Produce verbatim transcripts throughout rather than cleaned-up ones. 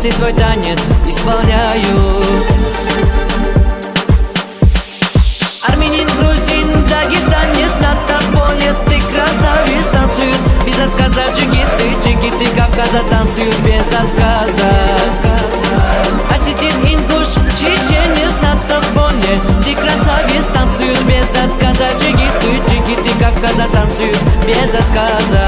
сердце твой танец исполняю. Армянин, грузин, дагестанец на танцполе, ты красавец, танцуют без отказа. Джигиты, джигиты Кавказа танцуют без отказа. Осетин, ингуш, чеченец на танцполе, ты красавец, танцуют без отказа. Джигиты, джигиты Кавказа танцуют без отказа.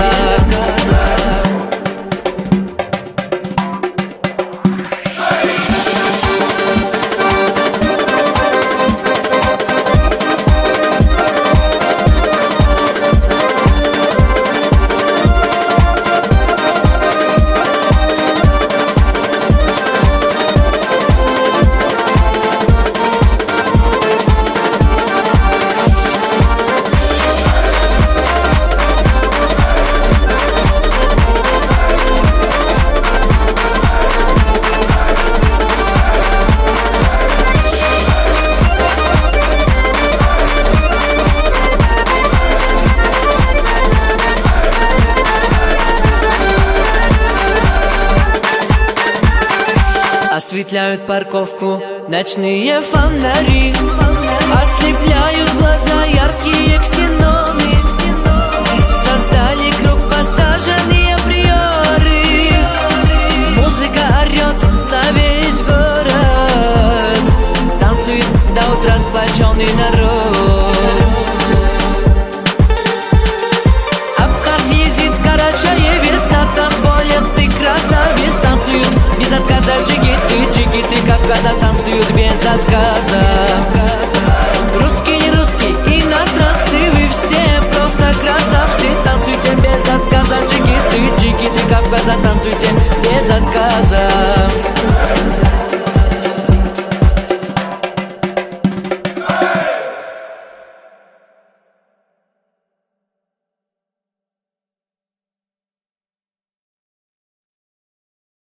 Осветляют парковку ночные фонари, ослепляют глаза яркие ксеноны. Создали круг посаженные приоры. Музыка орет на весь город. Танцует до утра сплоченный народ. Абхаз ездит, Карачаевец на танцполе, ты красавец, танцуют без отказа. Джигиты, джигиты Кавказа танцуют без отказа. Русские, не русские, иностранцы, вы все просто красавцы, танцуйте без отказа. Джигиты, джигиты Кавказа танцуйте без отказа.